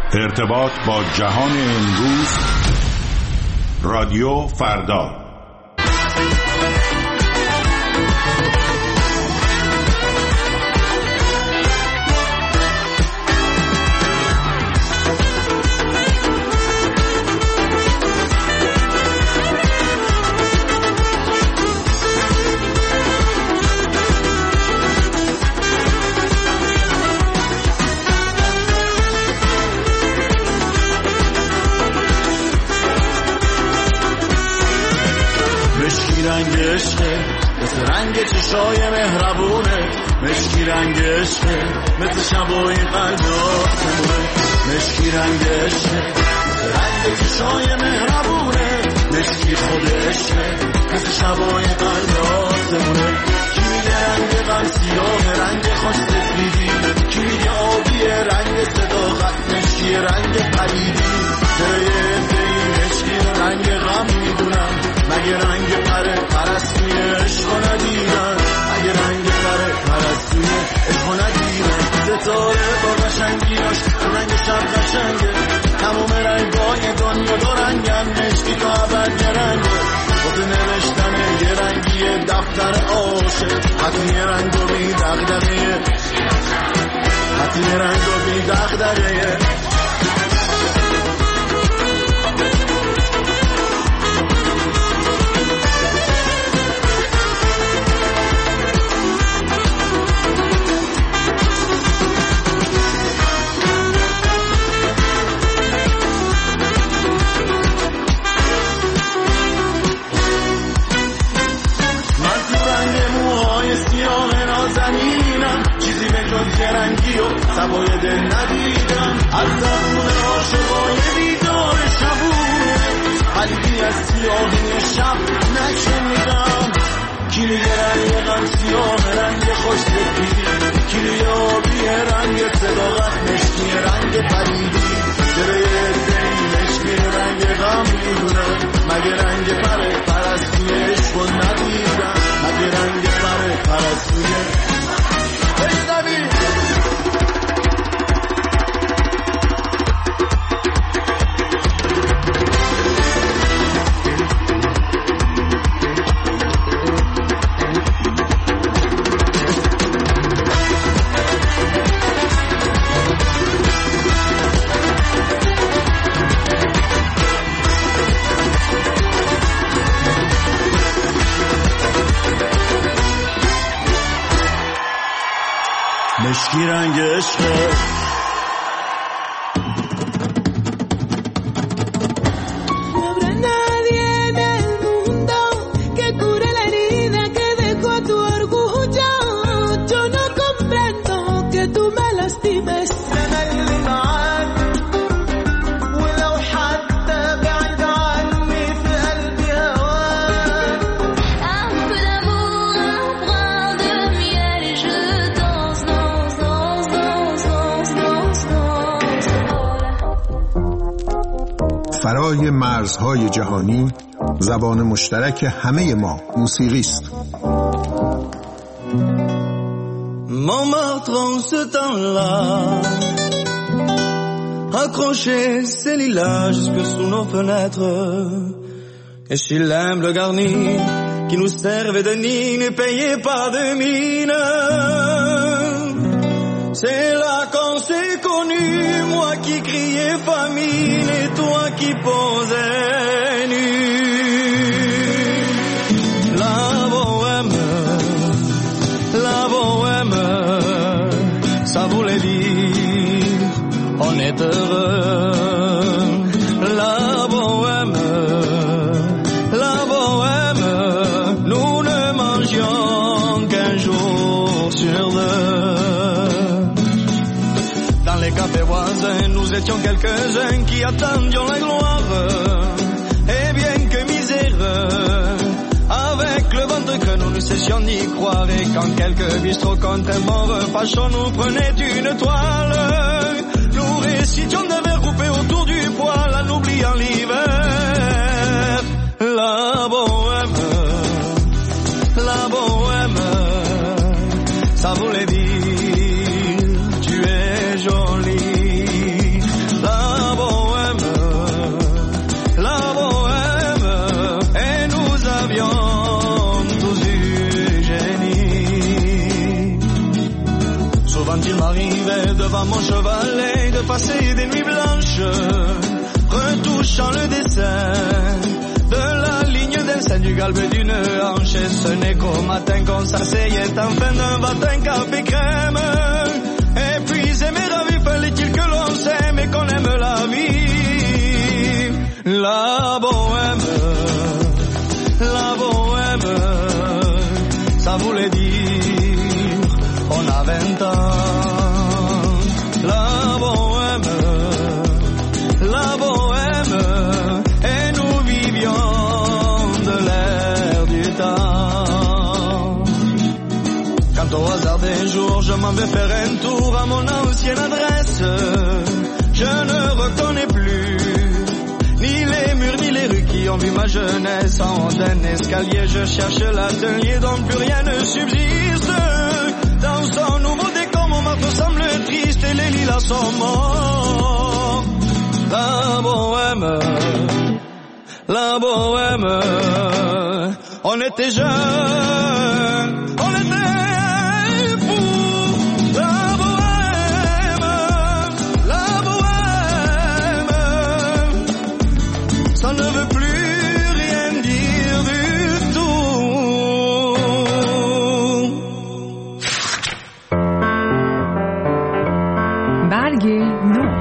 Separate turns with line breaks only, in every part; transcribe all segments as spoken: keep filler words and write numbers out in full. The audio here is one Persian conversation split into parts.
ارتباط با جهان امروز، رادیو فردا.
رنگ عشقه مثل رنگ چشای مهربونه، مشکی رنگ عشقه مثل شبای قلباتونه، مشکی رنگ عشقه مثل رنگ چشای مهربونه، مشکی خود عشقه مثل شبای قلباتونه. کی میگه رنگ غم سیاه رنگ خوش سفیدی، کی میگه آبی رنگ صداقت، مشکی رنگ پریدی. چرا مشکی رنگ غم میدونم، مگه رنگ پره پرستوی عشق ندیدن، مگه رنگ پره پرستوی عشق ندیدن. ستاره با قشنگیاش رنگ شب قشنگه، تموم رنگای دنیا دو رنگن، مشکی تا ابد یه رنگه. خود نوشتن یه رنگی دفتر عاشق، حتی یه رنگو بی دغدغه، حتی یه رنگو بی دغدغه. رنگی و سبای دل ندیدم، از زبون عاشقای بیدار شبونه، قلبی از سیاهی شب نشنیدم. کی میگه رنگ غم سیاه رنگ خوش سفیدی، کی میگه آبی رنگ صداقت، مشکی رنگ پریدی. چرا یه دلی مشکی رنگ غم میدونم، مگه رنگ پره پرستوی عشق ندیدم، مگه رنگ پره پرستوی بشنوی. مشکی رنگ عشقه
فرای مرزهای جهانی، زبان مشترک همه ما موسیقی است.
Montmartre en ce temps-là, accrocher ses lilas jusque sous nos fenêtres, et s'il aime le garni qui nous servait de nid, ne payait pas de mine. C'est là qu'on s'est connus, moi qui criais famine et toi qui posais nu. La bohème, la bohème, ça voulait dire on est heureux. La bohème, la bohème, nous ne mangions qu'un jour sur deux. Café voisin, nous étions quelques-uns qui attendions la gloire. Et bien que miséreux, avec le ventre que nous ne cessions d'y croire. Et quand quelques bistrots contre un bon repas chaud nous prenaient une toile, nous récitions des vers coupés autour du poêle en oubliant l'hiver. La bohème, la bohème, ça voulait dire tu es jolie. La devant mon chevalet, de passer des nuits blanches, retouchant le dessin de la ligne d'un sein du galbe d'une hanche. Et ce n'est qu'au matin qu'on s'asseyait enfin d'un matin café crème. Épuisé mais ravi, fallait-il que l'on s'aime et qu'on aime la vie. La bohème, la bohème, ça voulait dire on a vingt ans. La bohème, la bohème, et nous vivions de l'air du temps. Quand au hasard des jours je m'en vais faire un tour à mon ancienne adresse, je ne reconnais plus ni les murs ni les rues qui ont vu ma jeunesse. En haut d'un escalier je cherche l'atelier dont plus rien ne subsiste. Dans son nouveau décor mon marteau semble triste et les lilas sont morts. La bohème, la bohème, on était jeunes, on était fous. La bohème, la bohème, ça ne veut plus rien dire du tout.
برگ نو.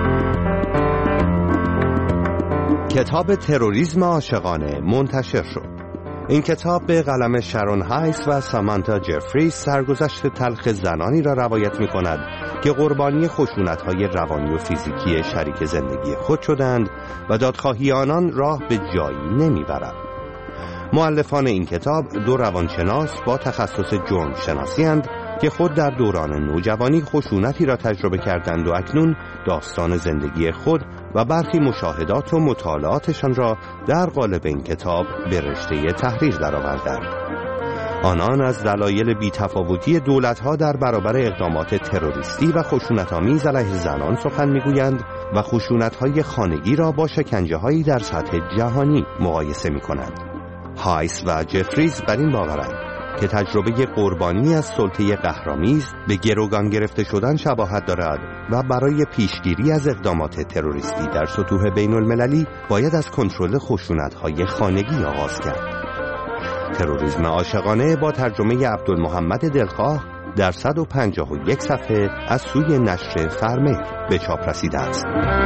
کتاب تروریسم عاشقانه منتشر شد. این کتاب به قلم شارون هایس و سامانتا جفریز سرگذشت تلخ زنانی را روایت می کند که قربانی خشونت‌های روانی و فیزیکی شریک زندگی خود شدند و دادخواهی آنان راه به جایی نمی برد. مؤلفان این کتاب دو روانشناس با تخصص جرم شناسی اند که خود در دوران نوجوانی خشونتی را تجربه کردند و اکنون داستان زندگی خود و برخی مشاهدات و مطالعاتشان را در قالب این کتاب به رشته تحریر درآوردند. آنان از دلایل بی‌تفاوتی دولت‌ها در برابر اقدامات تروریستی و خشونت‌آمیز علیه زنان سخن می‌گویند و خشونت‌های خانگی را با شکنجه‌هایی در سطح جهانی مقایسه می‌کنند. هایس و جفریز بر این باورند که تجربه قربانی از سلطه قهرآمیز به گروگان گرفته شدن شباهت دارد و برای پیشگیری از اقدامات تروریستی در سطوح بین المللی باید از کنترل خشونت‌های خانگی آغاز کرد. تروریسم عاشقانه با ترجمه عبدالمحمد دلخواه در صد و پنجاه و یک صفحه از سوی نشر فرمهر به چاپ رسیده است.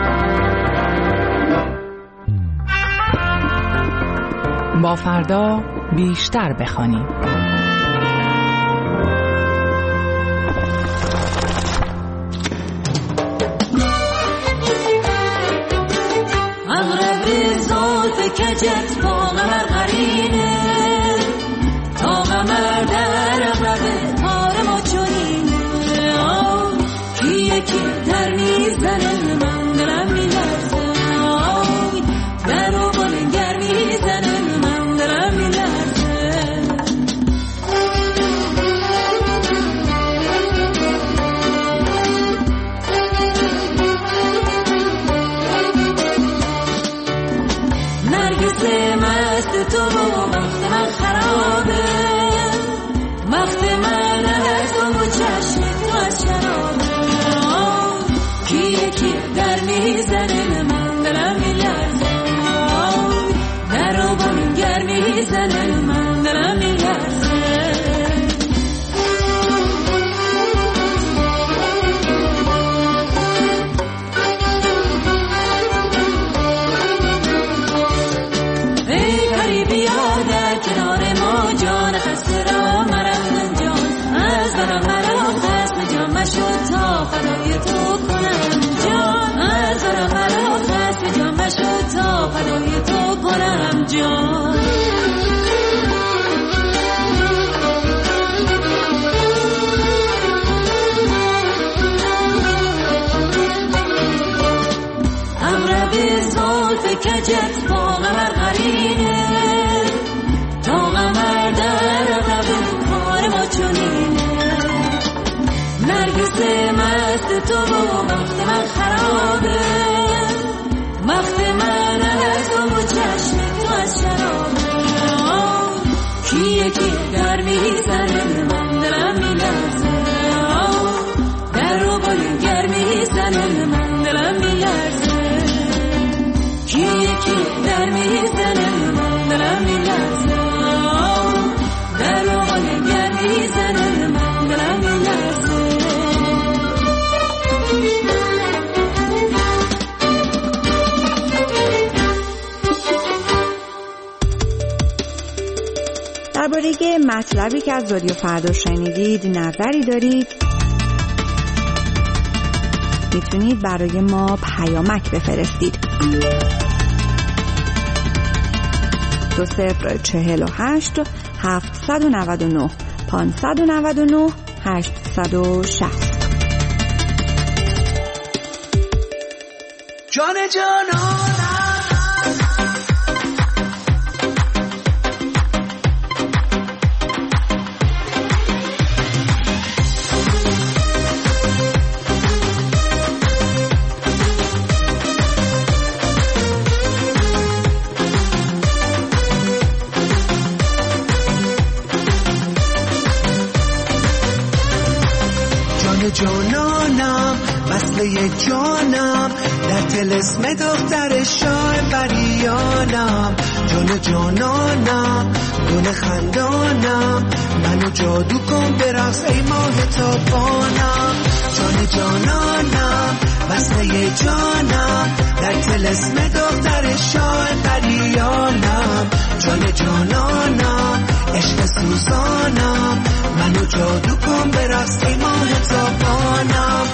با فردا بیشتر بخوانیم.
اغرب زلف کجت با قمر قرینه تا قمر در اغرب تار ما چونینه آه کی یکی در میزنه من دلم میلرزه آه در و بلنگر میزنه من دلم میلرزه نرگس مست تو وقت من خرابه وقت من از تو چشم تو از شرابه کی یکی در میزنه من دلم میلرزه در رو با من گر میزنه من دلم میلرزه ای پری بیا در کنار ما جان خسته را مرم جان از برا مرا خسم جان مشو تا فدای تو کنم جان از برا مرا خسم جان مشو تا فدای تو کنم جان امرب زلف کجت با قمر قرینه تا قمر در اغرب کار ما چونینه نرگس مست تو و وقت من خرابه وقت من از تو و چشم تو از شرابه کی یکی در میزنه من دلم میلرزه در رو بلنگر گرمی زنه من دلم میلرزه در آغل گرمی زنه من دلم میلرزه
درباره مطلبی که از رادیو فردا شنیدید نظری دارید میتونید برای ما پیامک بفرستید. دو صفر چهل و هشت هفتصد و نود و نه پانصد و نود و نه هشتصد و شصت.
جان جانانم جانانم وصله جانم در طلسم دختر شاه بریانم جان جانانم گل خندانم منو جادو کن برقص ای ماه تابانم جان جانانم وصله جانم در طلسم دختر شاه بریانم جان جانانم عشق سوزانم منو جادو کن برقص ای ماه تابانم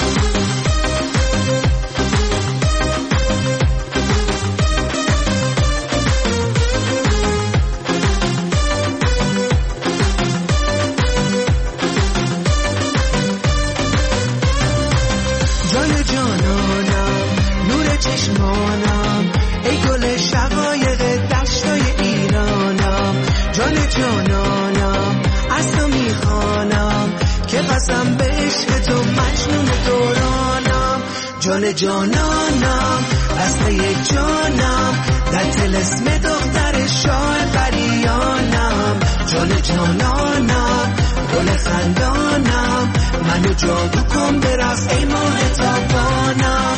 جان جانانم نور چشمانم ای گل شقایق دشتای ایرانم جان جانانم از تو میخوانم که قسم به عشق تو مجنون دورانم جان جانانم وصله جانم در طلسم دختر شاه بریانم جان جانانم گل خندانم منو جادو کن برقص ای ماه تابانم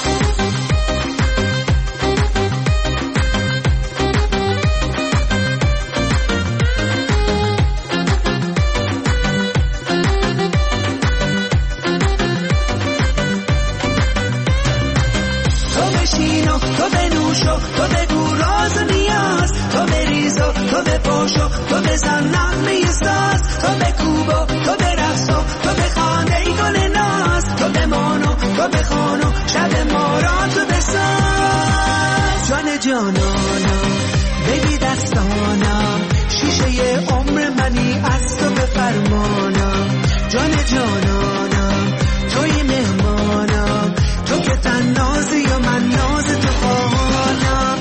تو بنوشو تو بگو راز نیاز تو بریزو تو بپاشو تو بزن نغمه ساز تو بکوبو تو برقصو تو بخوان ای گل ناز تو بمانو تو بخوانو شب ما را تو بساز جان جانانم بگی دستانم شیشه عمر منی از تو بفرمانم جان جانانم توی مهمانم تو که تن نازی و من ناز تو خواهانم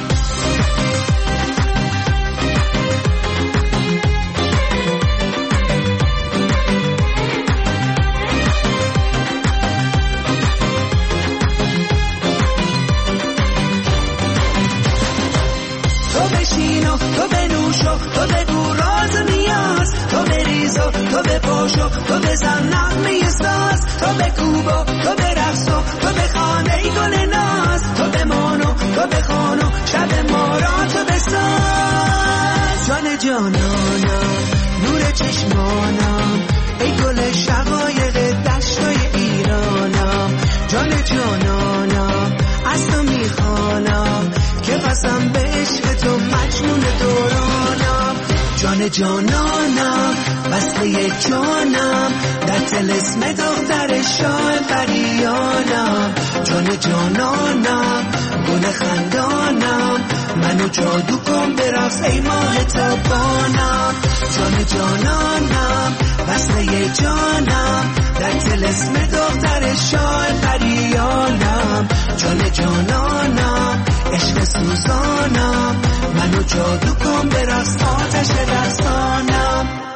تو بشینو تو بنوشو تو بگو راز نیاز تو بریزو تو بپاشو تو بزن نغمه ساز تو بکوبو تو برقصو تو بخوان ای گل ناز تو بمانو تو بخوانو شب ما را تو بساز جان جانانم نور چشمانم ای گل شقایق دشتای ایرانم جان جانانم از تو میخوانم که قسم به عشق تو مجنون دورانم جان جانانم وصله جانم در طلسم دختر شاه بریانم جان جانانم گل خندانم منو جادو کن برقص ای ماه تابانم جان جانانم وصله جانم در طلسم دختر شاه بریانم جان جانانم عشق سوزانم منو جادو کن برقص آتش دستانم